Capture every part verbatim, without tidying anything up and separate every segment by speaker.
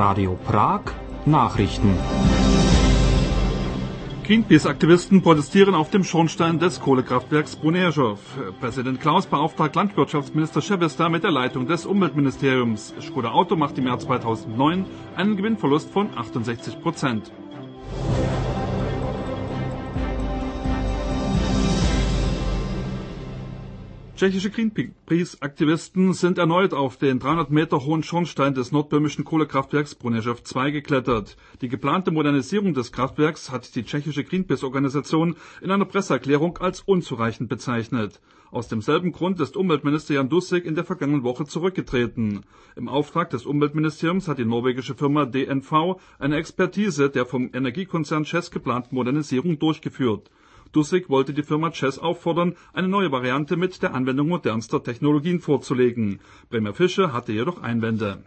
Speaker 1: Radio Prag Nachrichten.
Speaker 2: Greenpeace-Aktivisten protestieren auf dem Schornstein des Kohlekraftwerks Brunejow. Präsident Klaus beauftragt Landwirtschaftsminister Sebesta mit der Leitung des Umweltministeriums. Škoda Auto macht im Jahr zweitausendneun einen Gewinnverlust von achtundsechzig Prozent. Tschechische Greenpeace-Aktivisten sind erneut auf den dreihundert Meter hohen Schornstein des nordböhmischen Kohlekraftwerks Brunejow zwei geklettert. Die geplante Modernisierung des Kraftwerks hat die tschechische Greenpeace-Organisation in einer Presseerklärung als unzureichend bezeichnet. Aus demselben Grund ist Umweltminister Jan Dusik in der vergangenen Woche zurückgetreten. Im Auftrag des Umweltministeriums hat die norwegische Firma D N V eine Expertise der vom Energiekonzern ČEZ geplanten Modernisierung durchgeführt. Dusik wollte die Firma ČEZ auffordern, eine neue Variante mit der Anwendung modernster Technologien vorzulegen. Premier Fischer hatte jedoch Einwände.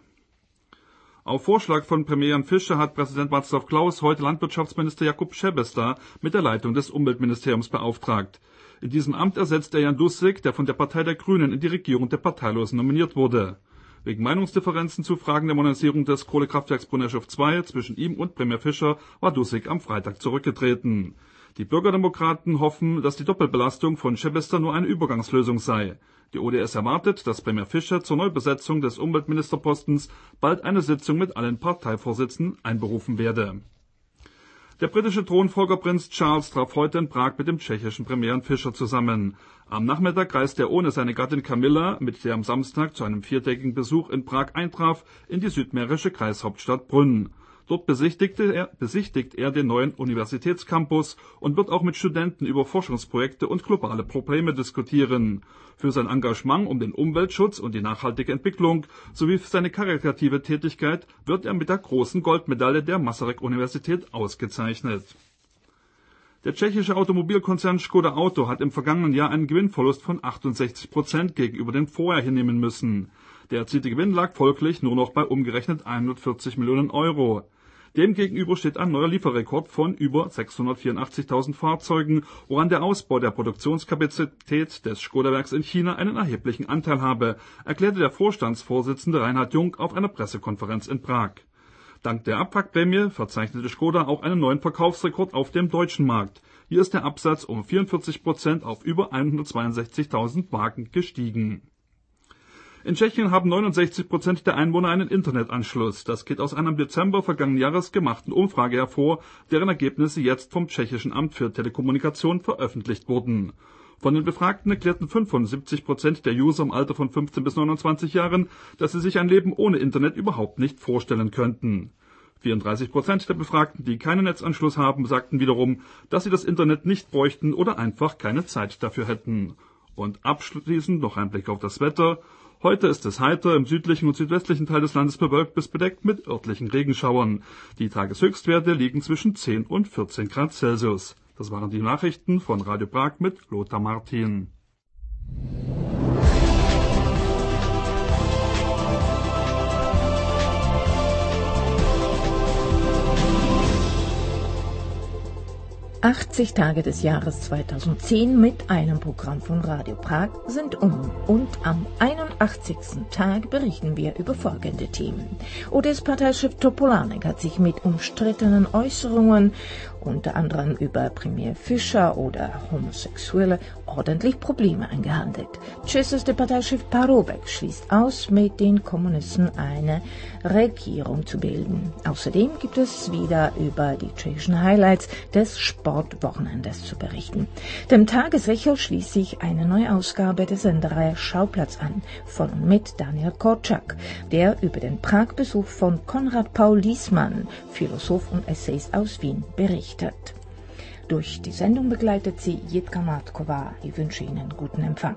Speaker 2: Auf Vorschlag von Premier Jan Fischer hat Präsident Václav Klaus heute Landwirtschaftsminister Jakub Sebesta mit der Leitung des Umweltministeriums beauftragt. In diesem Amt ersetzt er Jan Dusik, der von der Partei der Grünen in die Regierung der Parteilosen nominiert wurde. Wegen Meinungsdifferenzen zu Fragen der Modernisierung des Kohlekraftwerks Brunejow zwei zwischen ihm und Premier Fischer war Dusik am Freitag zurückgetreten. Die Bürgerdemokraten hoffen, dass die Doppelbelastung von Sebesta nur eine Übergangslösung sei. Die O D S erwartet, dass Premier Fischer zur Neubesetzung des Umweltministerpostens bald eine Sitzung mit allen Parteivorsitzenden einberufen werde. Der britische Thronfolger Prinz Charles traf heute in Prag mit dem tschechischen Premier Jan Fischer zusammen. Am Nachmittag reiste er ohne seine Gattin Camilla, mit der am Samstag zu einem viertägigen Besuch in Prag eintraf, in die südmährische Kreishauptstadt Brünn. Dort besichtigte er, besichtigt er den neuen Universitätscampus und wird auch mit Studenten über Forschungsprojekte und globale Probleme diskutieren. Für sein Engagement um den Umweltschutz und die nachhaltige Entwicklung sowie für seine karitative Tätigkeit wird er mit der großen Goldmedaille der Masaryk-Universität ausgezeichnet. Der tschechische Automobilkonzern Škoda Auto hat im vergangenen Jahr einen Gewinnverlust von achtundsechzig Prozent gegenüber dem Vorjahr hinnehmen müssen. Der erzielte Gewinn lag folglich nur noch bei umgerechnet hundertvierzig Millionen Euro. Demgegenüber steht ein neuer Lieferrekord von über sechshundertvierundachtzigtausend Fahrzeugen, woran der Ausbau der Produktionskapazität des Škoda-Werks in China einen erheblichen Anteil habe, erklärte der Vorstandsvorsitzende Reinhard Jung auf einer Pressekonferenz in Prag. Dank der Abwrackprämie verzeichnete Škoda auch einen neuen Verkaufsrekord auf dem deutschen Markt. Hier ist der Absatz um vierundvierzig Prozent auf über hundertzweiundsechzigtausend Wagen gestiegen. In Tschechien haben neunundsechzig Prozent der Einwohner einen Internetanschluss. Das geht aus einer im Dezember vergangenen Jahres gemachten Umfrage hervor, deren Ergebnisse jetzt vom tschechischen Amt für Telekommunikation veröffentlicht wurden. Von den Befragten erklärten fünfundsiebzig Prozent der User im Alter von fünfzehn bis neunundzwanzig Jahren, dass sie sich ein Leben ohne Internet überhaupt nicht vorstellen könnten. vierunddreißig Prozent der Befragten, die keinen Netzanschluss haben, sagten wiederum, dass sie das Internet nicht bräuchten oder einfach keine Zeit dafür hätten. Und abschließend noch ein Blick auf das Wetter. Heute ist es heiter, im südlichen und südwestlichen Teil des Landes bewölkt bis bedeckt mit örtlichen Regenschauern. Die Tageshöchstwerte liegen zwischen zehn und vierzehn Grad Celsius. Das waren die Nachrichten von Radio Prag mit Lothar Martin.
Speaker 3: achtzig Tage des Jahres zweitausendzehn mit einem Programm von Radio Prag sind um und am einundachtzigsten Tag berichten wir über folgende Themen. O D S-Parteichef Topolánek hat sich mit umstrittenen Äußerungen, unter anderem über Premier Fischer oder Homosexuelle, ordentlich Probleme eingehandelt. Tschechischer Parteichef Paroubek schließt aus, mit den Kommunisten eine Regierung zu bilden. Außerdem gibt es wieder über die tschechischen Highlights des Sportwochenendes zu berichten. Dem Tagesecho schließt sich eine neue Ausgabe der Sendereihe Schauplatz an, von und mit Daniel Korczak, der über den Prag-Besuch von Konrad Paul Liessmann, Philosoph und Essayist aus Wien, berichtet. Durch die Sendung begleitet sie Jitka Matkova. Ich wünsche Ihnen guten Empfang.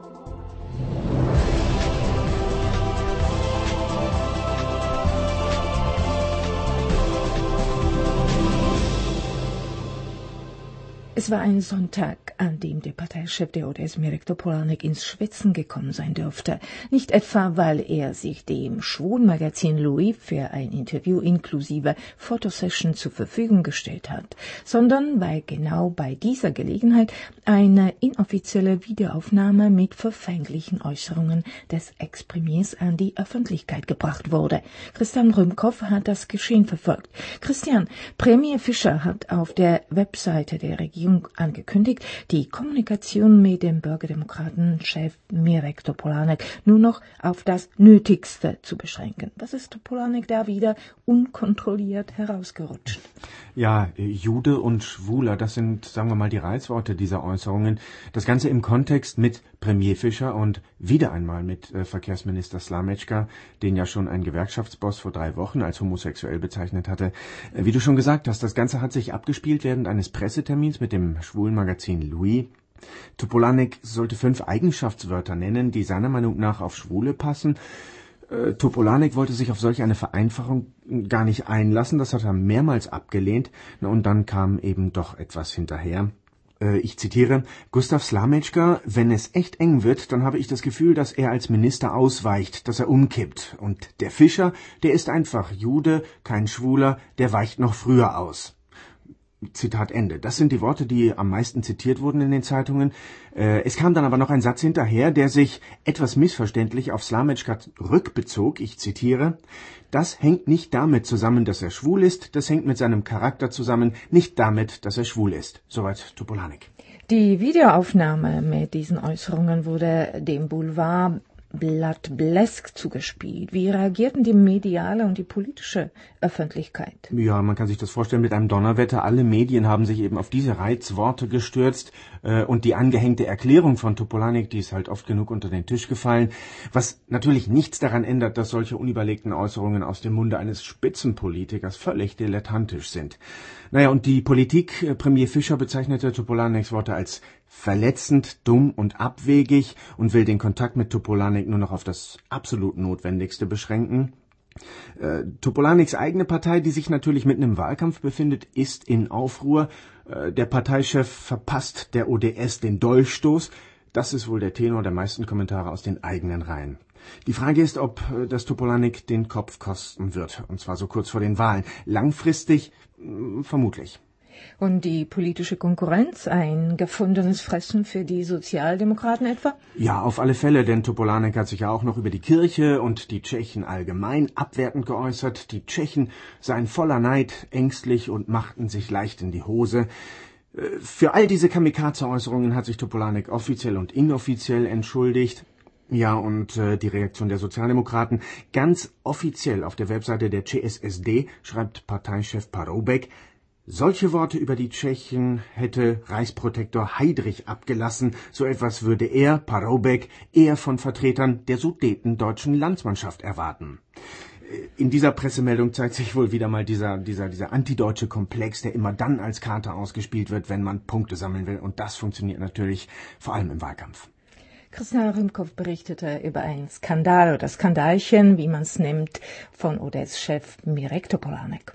Speaker 3: Es war ein Sonntag, an dem der Parteichef der O D S Mirek Topolánek ins Schwitzen gekommen sein dürfte. Nicht etwa, weil er sich dem Schwulenmagazin Louis für ein Interview inklusive Fotosession zur Verfügung gestellt hat, sondern weil genau bei dieser Gelegenheit eine inoffizielle Videoaufnahme mit verfänglichen Äußerungen des Ex-Premiers an die Öffentlichkeit gebracht wurde. Christian Rümkow hat das Geschehen verfolgt. Christian, Premier Fischer hat auf der Webseite der Regierung angekündigt, die Kommunikation mit dem Bürgerdemokraten-Chef Mirek Topolánek nur noch auf das Nötigste zu beschränken. Was ist Topolánek da wieder unkontrolliert herausgerutscht?
Speaker 4: Ja, Jude und Schwuler, das sind, sagen wir mal, die Reizworte dieser Äußerungen. Das Ganze im Kontext mit Premier Fischer und wieder einmal mit äh, Verkehrsminister Slamečka, den ja schon ein Gewerkschaftsboss vor drei Wochen als homosexuell bezeichnet hatte. Äh, wie du schon gesagt hast, das Ganze hat sich abgespielt während eines Pressetermins mit dem Schwulenmagazin Louis. Topolánek sollte fünf Eigenschaftswörter nennen, die seiner Meinung nach auf Schwule passen. Äh, Topolánek wollte sich auf solch eine Vereinfachung gar nicht einlassen, das hat er mehrmals abgelehnt. Na, und dann kam eben doch etwas hinterher. Äh, ich zitiere, Gustav Slamečka, wenn es echt eng wird, dann habe ich das Gefühl, dass er als Minister ausweicht, dass er umkippt. Und der Fischer, der ist einfach Jude, kein Schwuler, der weicht noch früher aus. Zitat Ende. Das sind die Worte, die am meisten zitiert wurden in den Zeitungen. Äh, es kam dann aber noch ein Satz hinterher, der sich etwas missverständlich auf Slamečka rückbezog. Ich zitiere, das hängt nicht damit zusammen, dass er schwul ist, das hängt mit seinem Charakter zusammen, nicht damit, dass er schwul ist. Soweit Topolánek.
Speaker 3: Die Videoaufnahme mit diesen Äußerungen wurde dem Boulevard Blatt Blesk zugespielt. Wie reagierten die mediale und die politische Öffentlichkeit?
Speaker 4: Ja, man kann sich das vorstellen mit einem Donnerwetter. Alle Medien haben sich eben auf diese Reizworte gestürzt äh, und die angehängte Erklärung von Topolánek, die ist halt oft genug unter den Tisch gefallen, was natürlich nichts daran ändert, dass solche unüberlegten Äußerungen aus dem Munde eines Spitzenpolitikers völlig dilettantisch sind. Naja, und die Politik, äh, Premier Fischer bezeichnete Topoláneks Worte als verletzend, dumm und abwegig und will den Kontakt mit Topolánek nur noch auf das absolut Notwendigste beschränken. Äh, Topoláneks eigene Partei, die sich natürlich mitten im Wahlkampf befindet, ist in Aufruhr. Äh, der Parteichef verpasst der O D S den Dolchstoß. Das ist wohl der Tenor der meisten Kommentare aus den eigenen Reihen. Die Frage ist, ob äh, das Topolánek den Kopf kosten wird, und zwar so kurz vor den Wahlen. Langfristig mh, vermutlich.
Speaker 3: Und die politische Konkurrenz, ein gefundenes Fressen für die Sozialdemokraten etwa?
Speaker 4: Ja, auf alle Fälle, denn Topolánek hat sich ja auch noch über die Kirche und die Tschechen allgemein abwertend geäußert. Die Tschechen seien voller Neid, ängstlich und machten sich leicht in die Hose. Für all diese Kamikaze-Äußerungen hat sich Topolánek offiziell und inoffiziell entschuldigt. Ja, und äh, die Reaktion der Sozialdemokraten. Ganz offiziell auf der Webseite der C S S D schreibt Parteichef Paroubek, solche Worte über die Tschechen hätte Reichsprotektor Heydrich abgelassen. So etwas würde er, Paroubek, eher von Vertretern der sudetendeutschen Landsmannschaft erwarten. In dieser Pressemeldung zeigt sich wohl wieder mal dieser, dieser, dieser antideutsche Komplex, der immer dann als Karte ausgespielt wird, wenn man Punkte sammeln will. Und das funktioniert natürlich vor allem im Wahlkampf.
Speaker 3: Christian Rümkow berichtete über einen Skandal oder Skandalchen, wie man es nennt, von O D S-Chef Mirek Topolánek.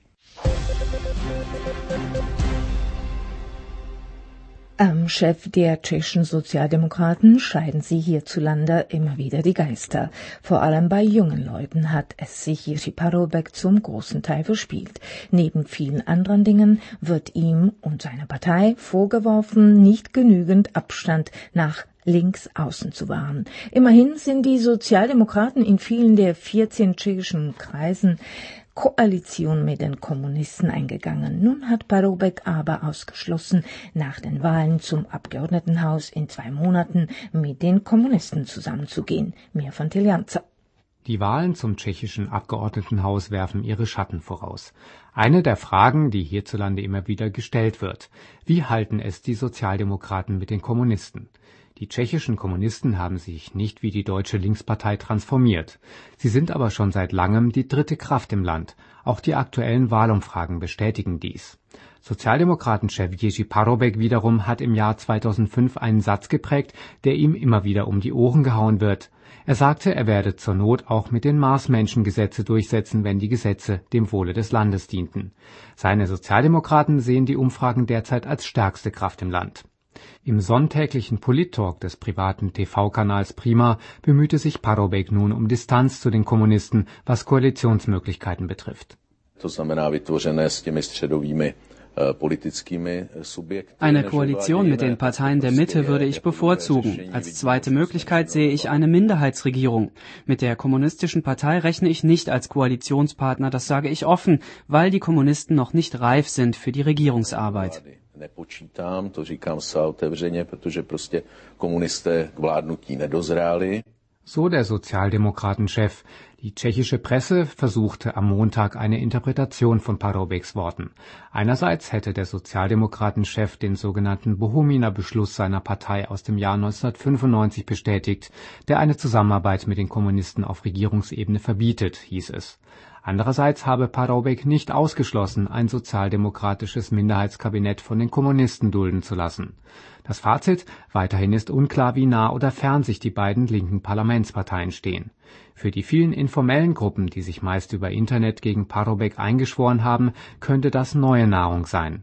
Speaker 3: Am Chef der tschechischen Sozialdemokraten scheiden sie hierzulande immer wieder die Geister. Vor allem bei jungen Leuten hat es sich Jiří Paroubek zum großen Teil verspielt. Neben vielen anderen Dingen wird ihm und seiner Partei vorgeworfen, nicht genügend Abstand nach links außen zu wahren. Immerhin sind die Sozialdemokraten in vielen der vierzehn tschechischen Kreisen Koalition mit den Kommunisten eingegangen. Nun hat Paroubek aber ausgeschlossen, nach den Wahlen zum Abgeordnetenhaus in zwei Monaten mit den Kommunisten zusammenzugehen. Mehr von Tiljanza.
Speaker 1: Die Wahlen zum tschechischen Abgeordnetenhaus werfen ihre Schatten voraus. Eine der Fragen, die hierzulande immer wieder gestellt wird: Wie halten es die Sozialdemokraten mit den Kommunisten? Die tschechischen Kommunisten haben sich nicht wie die deutsche Linkspartei transformiert. Sie sind aber schon seit langem die dritte Kraft im Land. Auch die aktuellen Wahlumfragen bestätigen dies. Sozialdemokratenchef Jiří Paroubek wiederum hat im Jahr zweitausendfünf einen Satz geprägt, der ihm immer wieder um die Ohren gehauen wird. Er sagte, er werde zur Not auch mit den Marsmenschen Gesetze durchsetzen, wenn die Gesetze dem Wohle des Landes dienten. Seine Sozialdemokraten sehen die Umfragen derzeit als stärkste Kraft im Land. Im sonntäglichen Polit-Talk des privaten T V-Kanals Prima bemühte sich Paroubek nun um Distanz zu den Kommunisten, was Koalitionsmöglichkeiten betrifft.
Speaker 5: Eine Koalition mit den Parteien der Mitte würde ich bevorzugen. Als zweite Möglichkeit sehe ich eine Minderheitsregierung. Mit der Kommunistischen Partei rechne ich nicht als Koalitionspartner, das sage ich offen, weil die Kommunisten noch nicht reif sind für die Regierungsarbeit.
Speaker 6: Nepočítám, to říkám zcela otevřeně, protože prostě komunisté k vládnutí nedozráli.
Speaker 1: So der Sozialdemokratenchef. Die tschechische Presse versuchte am Montag eine Interpretation von Paroubeks Worten. Einerseits hätte der Sozialdemokratenchef den sogenannten Bohuminer Beschluss seiner Partei aus dem Jahr neunzehnhundertfünfundneunzig bestätigt, der eine Zusammenarbeit mit den Kommunisten auf Regierungsebene verbietet, hieß es. Andererseits habe Paroubek nicht ausgeschlossen, ein sozialdemokratisches Minderheitskabinett von den Kommunisten dulden zu lassen. Das Fazit: Weiterhin ist unklar, wie nah oder fern sich die beiden linken Parlamentsparteien stehen. Für die vielen informellen Gruppen, die sich meist über Internet gegen Paroubek eingeschworen haben, könnte das neue Nahrung sein.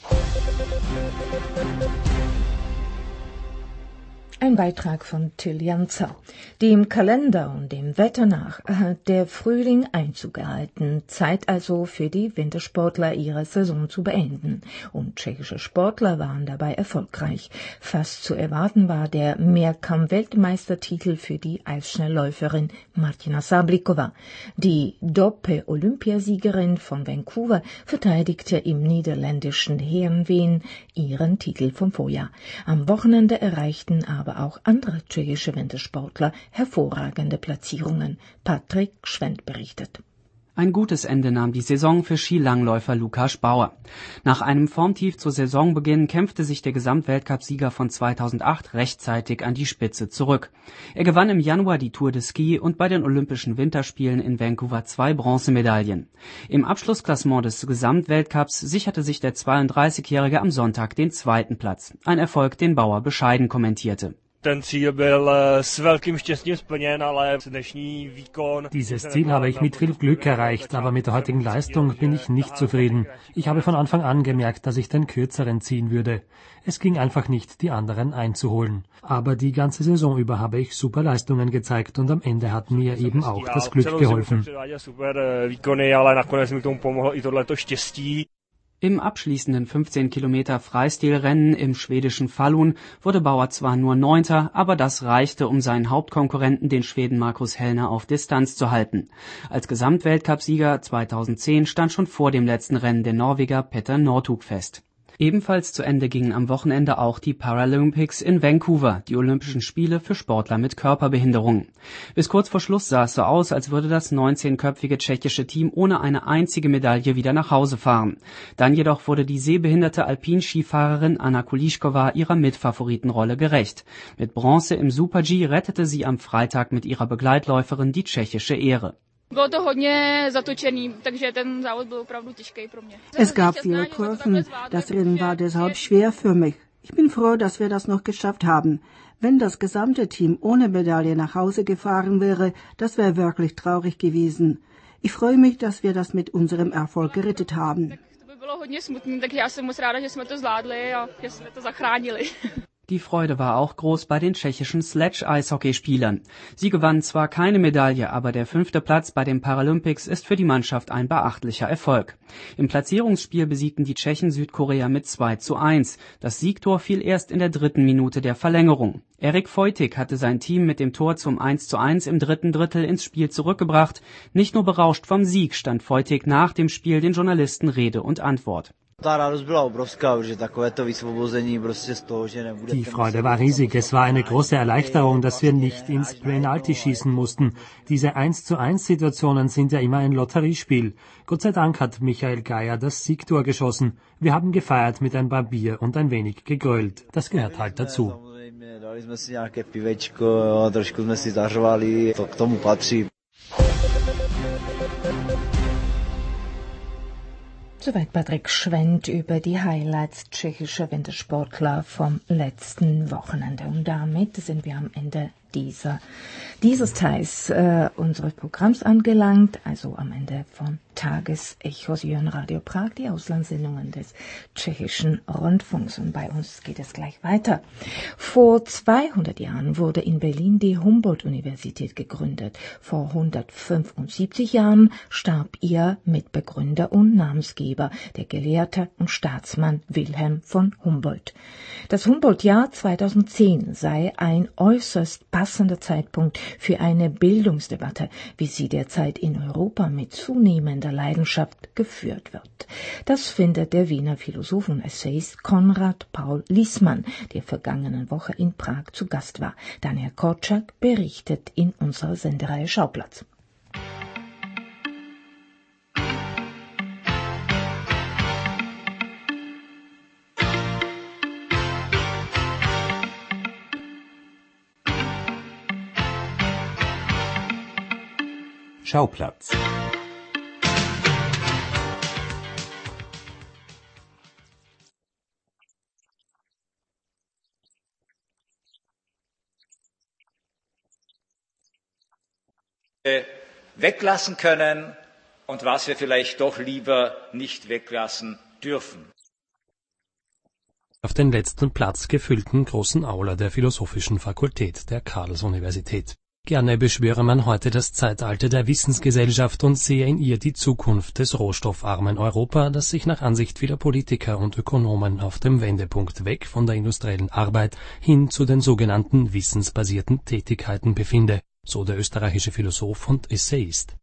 Speaker 3: Ein Beitrag von Till Janzer. Dem Kalender und dem Wetter nach hat der Frühling Einzug gehalten. Zeit also für die Wintersportler ihre Saison zu beenden. Und tschechische Sportler waren dabei erfolgreich. Fast zu erwarten war der Mehrkampf-Weltmeistertitel für die Eisschnellläuferin Martina Sablikova. Die Doppel-Olympiasiegerin von Vancouver verteidigte im niederländischen Heerenveen ihren Titel vom Vorjahr. Am Wochenende erreichten aber auch andere tschechische Wintersportler hervorragende Platzierungen. Patrick Schwendt berichtet.
Speaker 5: Ein gutes Ende nahm die Saison für Skilangläufer Lukas Bauer. Nach einem Formtief zu Saisonbeginn kämpfte sich der Gesamtweltcupsieger von zweitausendacht rechtzeitig an die Spitze zurück. Er gewann im Januar die Tour de Ski und bei den Olympischen Winterspielen in Vancouver zwei Bronzemedaillen. Im Abschlussklassement des Gesamtweltcups sicherte sich der zweiunddreißigjährige am Sonntag den zweiten Platz. Ein Erfolg, den Bauer bescheiden kommentierte.
Speaker 7: Dieses Ziel habe ich mit viel Glück erreicht, aber mit der heutigen Leistung bin ich nicht zufrieden. Ich habe von Anfang an gemerkt, dass ich den Kürzeren ziehen würde. Es ging einfach nicht, die anderen einzuholen. Aber die ganze Saison über habe ich super Leistungen gezeigt und am Ende hat mir eben auch das Glück geholfen.
Speaker 5: Im abschließenden fünfzehn Kilometer Freistilrennen im schwedischen Falun wurde Bauer zwar nur Neunter, aber das reichte, um seinen Hauptkonkurrenten, den Schweden Markus Hellner, auf Distanz zu halten. Als Gesamtweltcupsieger zweitausendzehn stand schon vor dem letzten Rennen der Norweger Petter Northug fest. Ebenfalls zu Ende gingen am Wochenende auch die Paralympics in Vancouver, die Olympischen Spiele für Sportler mit Körperbehinderungen. Bis kurz vor Schluss sah es so aus, als würde das neunzehnköpfige tschechische Team ohne eine einzige Medaille wieder nach Hause fahren. Dann jedoch wurde die sehbehinderte Alpinskifahrerin Anna Kulišková ihrer Mitfavoritenrolle gerecht. Mit Bronze im Super-G rettete sie am Freitag mit ihrer Begleitläuferin die tschechische Ehre.
Speaker 8: Es gab viele Kurven. Das Rennen war deshalb schwer für mich. Ich bin froh, dass wir das noch geschafft haben. Wenn das gesamte Team ohne Medaille nach Hause gefahren wäre, das wäre wirklich traurig gewesen. Ich freue mich, dass wir das mit unserem Erfolg gerettet haben.
Speaker 5: Die Freude war auch groß bei den tschechischen Sledge-Eishockeyspielern. Sie gewannen zwar keine Medaille, aber der fünfte Platz bei den Paralympics ist für die Mannschaft ein beachtlicher Erfolg. Im Platzierungsspiel besiegten die Tschechen Südkorea mit zwei zu eins. Das Siegtor fiel erst in der dritten Minute der Verlängerung. Erik Feutig hatte sein Team mit dem Tor zum eins zu eins im dritten Drittel ins Spiel zurückgebracht. Nicht nur berauscht vom Sieg stand Feutig nach dem Spiel den Journalisten Rede und Antwort.
Speaker 7: Die Freude war riesig. Es war eine große Erleichterung, dass wir nicht ins Penalty schießen mussten. Diese eins zu eins Situationen sind ja immer ein Lotteriespiel. Gott sei Dank hat Michael Geier das Siegtor geschossen. Wir haben gefeiert mit ein paar Bier und ein wenig gegrölt. Das gehört halt dazu.
Speaker 3: Soweit Patrick Schwendt über die Highlights tschechischer Wintersportler vom letzten Wochenende. Und damit sind wir am Ende dieser, dieses Teils äh, unseres Programms angelangt, also am Ende von Tagesechos hier in Radio Prag, die Auslandssendungen des tschechischen Rundfunks. Und bei uns geht es gleich weiter. Vor zweihundert Jahren wurde in Berlin die Humboldt-Universität gegründet. Vor hundertfünfundsiebzig Jahren starb ihr Mitbegründer und Namensgeber, der Gelehrte und Staatsmann Wilhelm von Humboldt. Das Humboldt-Jahr zweitausendzehn sei ein äußerst passender Zeitpunkt für eine Bildungsdebatte, wie sie derzeit in Europa mit zunehmender Leidenschaft geführt wird. Das findet der Wiener Philosoph und Essayist Konrad Paul Liessmann, der vergangenen Woche in Prag zu Gast war. Daniel Korczak berichtet in unserer Sendereihe Schauplatz.
Speaker 4: Schauplatz.
Speaker 9: Weglassen können und was wir vielleicht doch lieber nicht weglassen dürfen.
Speaker 7: Auf den letzten Platz gefüllten großen Aula der Philosophischen Fakultät der Karls-Universität. Gerne beschwöre man heute das Zeitalter der Wissensgesellschaft und sehe in ihr die Zukunft des rohstoffarmen Europa, das sich nach Ansicht vieler Politiker und Ökonomen auf dem Wendepunkt weg von der industriellen Arbeit hin zu den sogenannten wissensbasierten Tätigkeiten befinde, so der österreichische Philosoph und Essayist.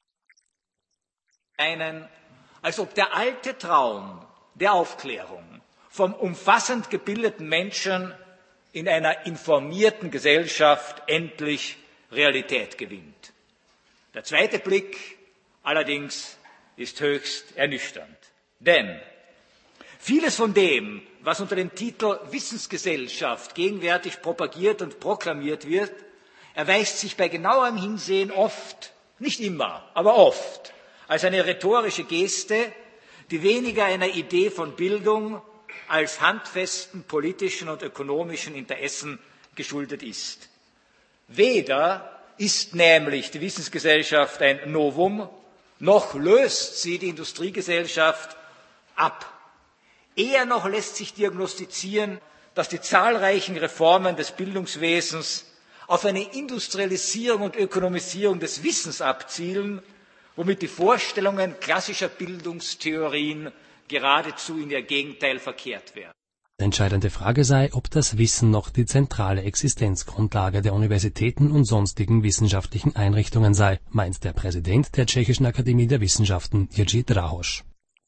Speaker 9: Einen, als ob der alte Traum der Aufklärung vom umfassend gebildeten Menschen in einer informierten Gesellschaft endlich Realität gewinnt. Der zweite Blick allerdings ist höchst ernüchternd. Denn vieles von dem, was unter dem Titel Wissensgesellschaft gegenwärtig propagiert und proklamiert wird, erweist sich bei genauerem Hinsehen oft, nicht immer, aber oft, als eine rhetorische Geste, die weniger einer Idee von Bildung als handfesten politischen und ökonomischen Interessen geschuldet ist. Weder ist nämlich die Wissensgesellschaft ein Novum, noch löst sie die Industriegesellschaft ab. Eher noch lässt sich diagnostizieren, dass die zahlreichen Reformen des Bildungswesens auf eine Industrialisierung und Ökonomisierung des Wissens abzielen, womit die Vorstellungen klassischer Bildungstheorien geradezu in ihr Gegenteil verkehrt werden.
Speaker 7: Die entscheidende Frage sei, ob das Wissen noch die zentrale Existenzgrundlage der Universitäten und sonstigen wissenschaftlichen Einrichtungen sei, meint der Präsident der Tschechischen Akademie der Wissenschaften, Jiří Drahoš.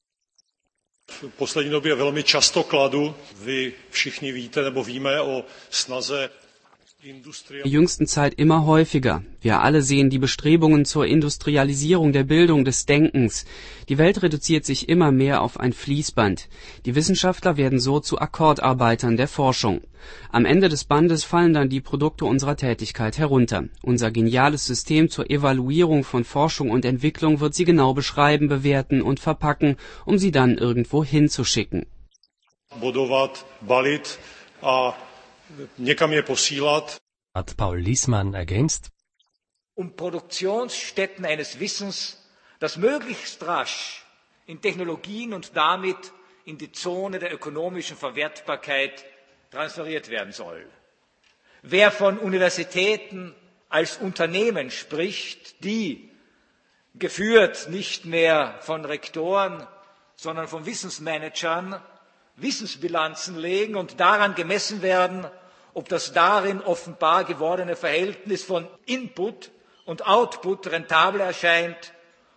Speaker 10: V poslední době velmi často kladu, vy všichni víte nebo víme o snaze
Speaker 5: In der jüngsten Zeit immer häufiger. Wir alle sehen die Bestrebungen zur Industrialisierung der Bildung, des Denkens. Die Welt reduziert sich immer mehr auf ein Fließband. Die Wissenschaftler werden so zu Akkordarbeitern der Forschung. Am Ende des Bandes fallen dann die Produkte unserer Tätigkeit herunter. Unser geniales System zur Evaluierung von Forschung und Entwicklung wird sie genau beschreiben, bewerten und verpacken, um sie dann irgendwo hinzuschicken.
Speaker 10: Bodovat, balit a někam je posílat.
Speaker 7: Hat Paul Liessmann ergänzt.
Speaker 9: Um Produktionsstätten eines Wissens, das möglichst rasch in Technologien und damit in die Zone der ökonomischen Verwertbarkeit transferiert werden soll. Wer von Universitäten als Unternehmen spricht, die geführt nicht mehr von Rektoren, sondern von Wissensmanagern Wissensbilanzen legen und daran gemessen werden, ob das darin offenbar gewordene Verhältnis von Input und Output rentabel erscheint.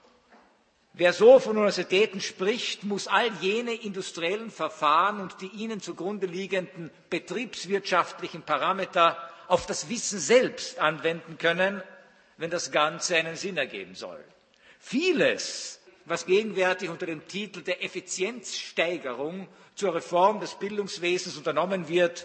Speaker 9: Wer so von Universitäten spricht, muss all jene industriellen Verfahren und die ihnen zugrunde liegenden betriebswirtschaftlichen Parameter auf das Wissen selbst anwenden können, wenn das Ganze einen Sinn ergeben soll. Vieles, was gegenwärtig unter dem Titel der Effizienzsteigerung zur Reform des Bildungswesens unternommen wird,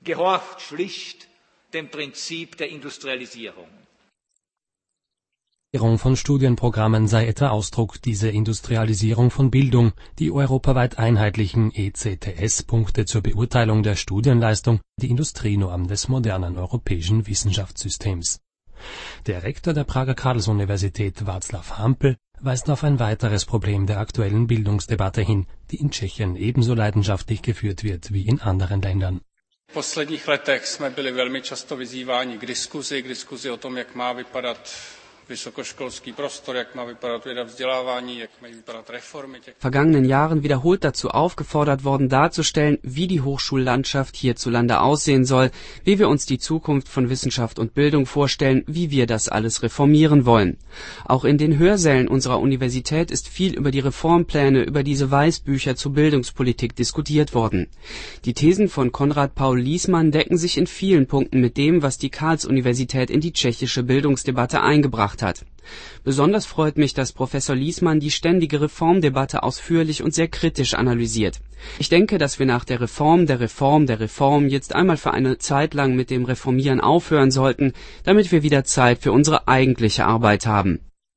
Speaker 9: gehorcht schlicht dem Prinzip der Industrialisierung.
Speaker 7: von Studienprogrammen sei etwa Ausdruck dieser Industrialisierung von Bildung. Die europaweit einheitlichen E C T S-Punkte zur Beurteilung der Studienleistung, die Industrienorm des modernen europäischen Wissenschaftssystems. Der Rektor der Prager Karls-Universität, Václav Hampel, weist auf ein weiteres Problem der aktuellen Bildungsdebatte hin, die in Tschechien ebenso leidenschaftlich geführt wird wie in anderen Ländern.
Speaker 11: V posledních letech jsme byli velmi často vyzýváni k diskuzi, k diskuzi o tom, jak má vypadat vysokoškolský prostor, jak má vypadat věda vzdělávání, jak mají vypadat reformy.
Speaker 5: Vergangenen Jahren wiederholt dazu aufgefordert worden, darzustellen, wie die Hochschullandschaft hierzulande aussehen soll, wie wir uns die Zukunft von Wissenschaft und Bildung vorstellen, wie wir das alles reformieren wollen. Auch in den Hörsälen unserer Universität ist viel über die Reformpläne, über diese Weißbücher zur Bildungspolitik diskutiert worden. Die Thesen von Konrad Paul Liessmann decken sich in vielen Punkten mit dem, was die Karls-Universität in die tschechische Bildungsdebatte eingebracht hat. Besonders freut mich, dass Professor Liessmann die ständige Reformdebatte ausführlich und sehr kritisch analysiert. Ich denke, dass wir nach der Reform, der Reform, der Reform jetzt einmal für eine Zeit lang mit dem Reformieren aufhören sollten, damit wir wieder Zeit für unsere eigentliche Arbeit haben.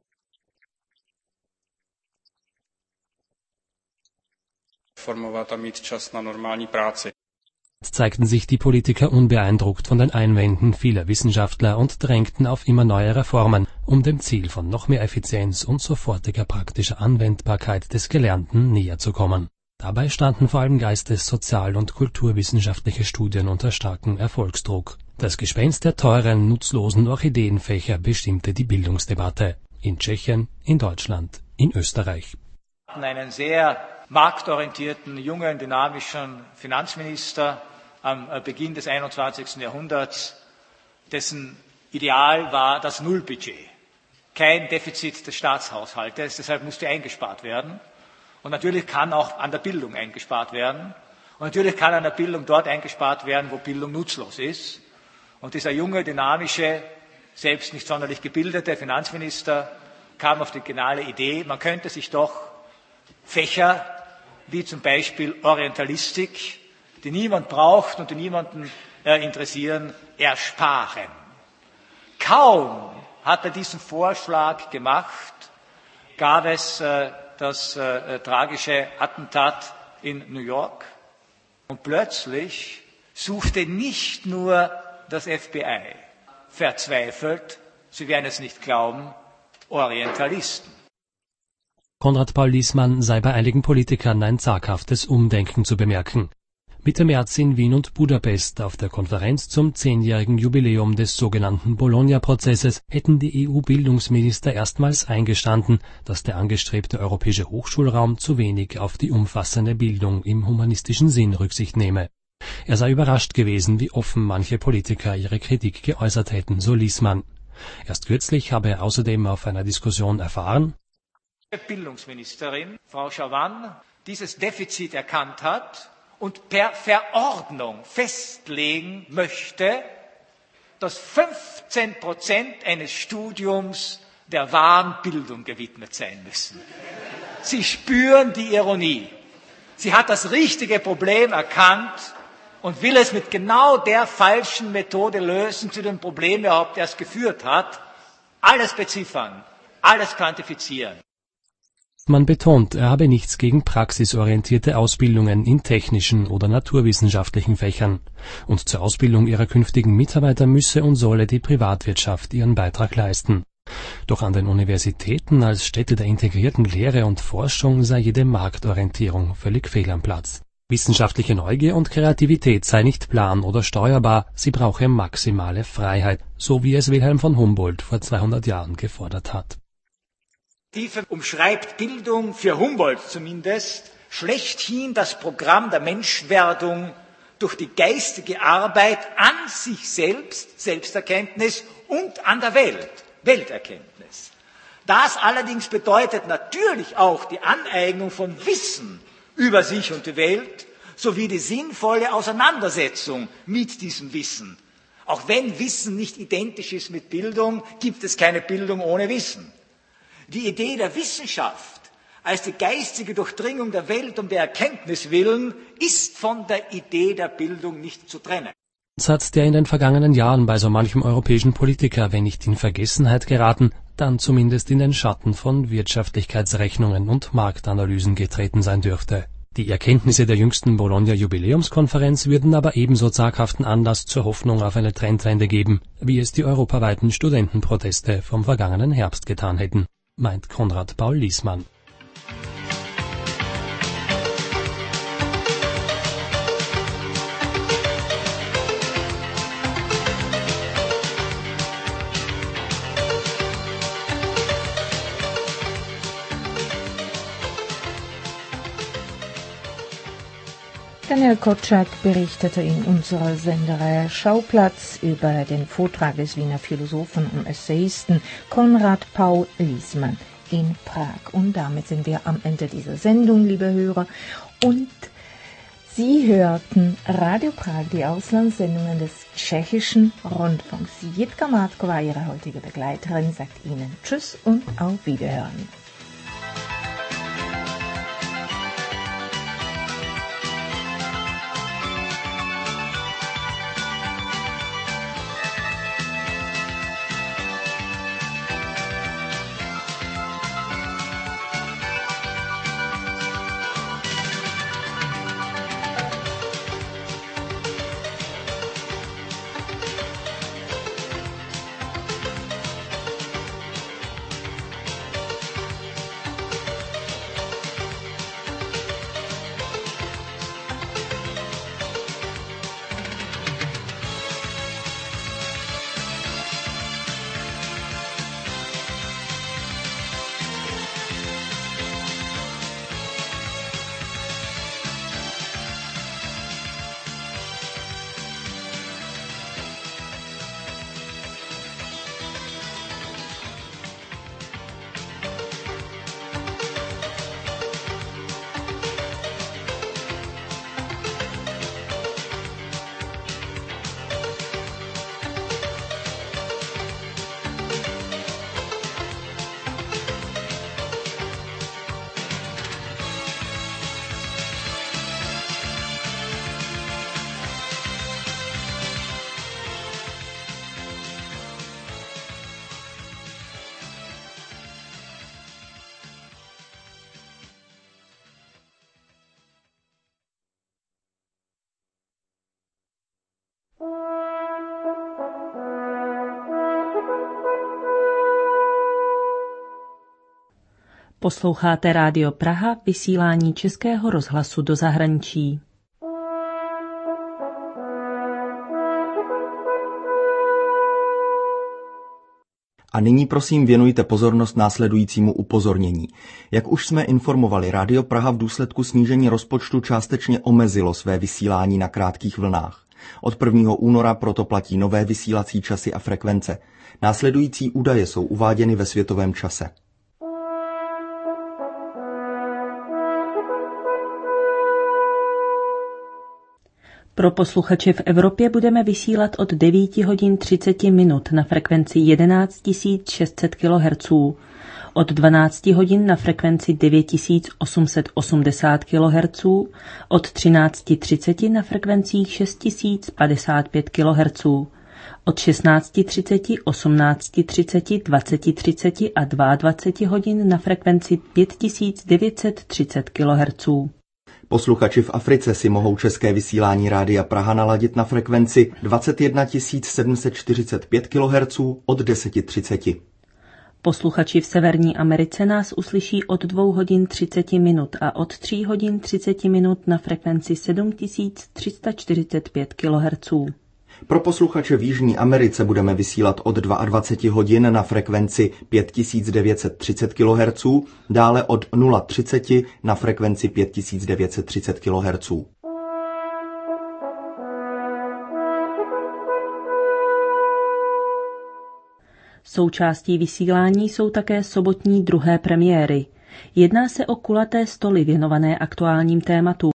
Speaker 11: Reformovat a mít čas na normální práci.
Speaker 7: Zeigten sich die Politiker unbeeindruckt von den Einwänden vieler Wissenschaftler und drängten auf immer neue Reformen, um dem Ziel von noch mehr Effizienz und sofortiger praktischer Anwendbarkeit des Gelernten näher zu kommen. Dabei standen vor allem geistes-, sozial- und kulturwissenschaftliche Studien unter starkem Erfolgsdruck. Das Gespenst der teuren, nutzlosen Orchideenfächer bestimmte die Bildungsdebatte. In Tschechien, in Deutschland, in Österreich.
Speaker 9: Einen sehr marktorientierten, jungen, dynamischen Finanzminister am Beginn des einundzwanzigsten Jahrhunderts, dessen Ideal war das Nullbudget. Kein Defizit des Staatshaushaltes, deshalb musste eingespart werden. Und natürlich kann auch an der Bildung eingespart werden. Und natürlich kann an der Bildung dort eingespart werden, wo Bildung nutzlos ist. Und dieser junge, dynamische, selbst nicht sonderlich gebildete Finanzminister kam auf die geniale Idee, man könnte sich doch Fächer wie zum Beispiel Orientalistik, die niemand braucht und die niemanden äh, interessieren, ersparen. Kaum hat er diesen Vorschlag gemacht, gab es äh, das äh, tragische Attentat in New York und plötzlich suchte nicht nur das F B I verzweifelt, Sie werden es nicht glauben, Orientalisten.
Speaker 7: Konrad Paul Liessmann sei bei einigen Politikern ein zaghaftes Umdenken zu bemerken. Mitte März in Wien und Budapest auf der Konferenz zum zehnjährigen Jubiläum des sogenannten Bologna-Prozesses hätten die E U-Bildungsminister erstmals eingestanden, dass der angestrebte europäische Hochschulraum zu wenig auf die umfassende Bildung im humanistischen Sinn Rücksicht nehme. Er sei überrascht gewesen, wie offen manche Politiker ihre Kritik geäußert hätten, so Liessmann. Erst kürzlich habe er außerdem auf einer Diskussion erfahren,
Speaker 9: Bildungsministerin, Frau Chavan, dieses Defizit erkannt hat und per Verordnung festlegen möchte, dass fünfzehn Prozent eines Studiums der wahren Bildung gewidmet sein müssen. Sie spüren die Ironie. Sie hat das richtige Problem erkannt und will es mit genau der falschen Methode lösen, zu dem Problem überhaupt erst geführt hat. Alles beziffern, alles quantifizieren.
Speaker 7: Man betont, er habe nichts gegen praxisorientierte Ausbildungen in technischen oder naturwissenschaftlichen Fächern. Und zur Ausbildung ihrer künftigen Mitarbeiter müsse und solle die Privatwirtschaft ihren Beitrag leisten. Doch an den Universitäten als Stätte der integrierten Lehre und Forschung sei jede Marktorientierung völlig fehl am Platz. Wissenschaftliche Neugier und Kreativität sei nicht plan- oder steuerbar, sie brauche maximale Freiheit, so wie es Wilhelm von Humboldt vor zweihundert Jahren gefordert hat.
Speaker 9: Tiefe umschreibt Bildung für Humboldt zumindest schlechthin das Programm der Menschwerdung durch die geistige Arbeit an sich selbst, Selbsterkenntnis und an der Welt, Welterkenntnis. Das allerdings bedeutet natürlich auch die Aneignung von Wissen über sich und die Welt sowie die sinnvolle Auseinandersetzung mit diesem Wissen. Auch wenn Wissen nicht identisch ist mit Bildung, gibt es keine Bildung ohne Wissen. Die Idee der Wissenschaft als die geistige Durchdringung der Welt um der Erkenntnis willen ist von der Idee der Bildung nicht zu trennen.
Speaker 7: Satz, der in den vergangenen Jahren bei so manchem europäischen Politiker, wenn nicht in Vergessenheit geraten, dann zumindest in den Schatten von Wirtschaftlichkeitsrechnungen und Marktanalysen getreten sein dürfte. Die Erkenntnisse der jüngsten Bologna-Jubiläumskonferenz würden aber ebenso zaghaften Anlass zur Hoffnung auf eine Trendwende geben, wie es die europaweiten Studentenproteste vom vergangenen Herbst getan hätten, meint Konrad Paul Liesmann.
Speaker 3: Daniel Kotschak berichtete in unserer Sendereihe Schauplatz über den Vortrag des Wiener Philosophen und Essayisten Konrad Paul Liesmann in Prag. Und damit sind wir am Ende dieser Sendung, liebe Hörer. Und Sie hörten Radio Prag, die Auslandssendungen des tschechischen Rundfunks. Jitka Mátková, Ihre heutige Begleiterin, sagt Ihnen Tschüss und auf Wiederhören.
Speaker 12: Posloucháte Rádio Praha, vysílání Českého rozhlasu do zahraničí.
Speaker 13: A nyní prosím věnujte pozornost následujícímu upozornění. Jak už jsme informovali, Rádio Praha v důsledku snížení rozpočtu částečně omezilo své vysílání na krátkých vlnách. Od prvního února proto platí nové vysílací časy a frekvence. Následující údaje jsou uváděny ve světovém čase.
Speaker 12: Pro posluchače v Evropě budeme vysílat od devět hodin třicet minut na frekvenci jedenáct tisíc šest set kilohertzů, od dvanáct hodin na frekvenci devět tisíc osm set osmdesát kilohertzů, od třináct třicet na frekvencích šest tisíc padesát pět kilohertzů, od šestnáct třicet, osmnáct třicet, dvacet třicet a dvacet dva hodin na frekvenci pět tisíc devět set třicet kilohertzů.
Speaker 13: Posluchači v Africe si mohou české vysílání Rádia Praha naladit na frekvenci dvacet jedna tisíc sedm set čtyřicet pět kilohertzů od deset třicet.
Speaker 12: Posluchači v Severní Americe nás uslyší od dvou hodin třicet minut a od tří hodin třicet minut na frekvenci sedm tisíc tři sta čtyřicet pět kilohertzů.
Speaker 13: Pro posluchače v Jižní Americe budeme vysílat od dvacet dva hodin na frekvenci pět tisíc devět set třicet kilohertzů, dále od nula třicet na frekvenci pět tisíc devět set třicet kilohertzů.
Speaker 12: Součástí vysílání jsou také sobotní druhé premiéry. Jedná se o kulaté stoly věnované aktuálním tématům.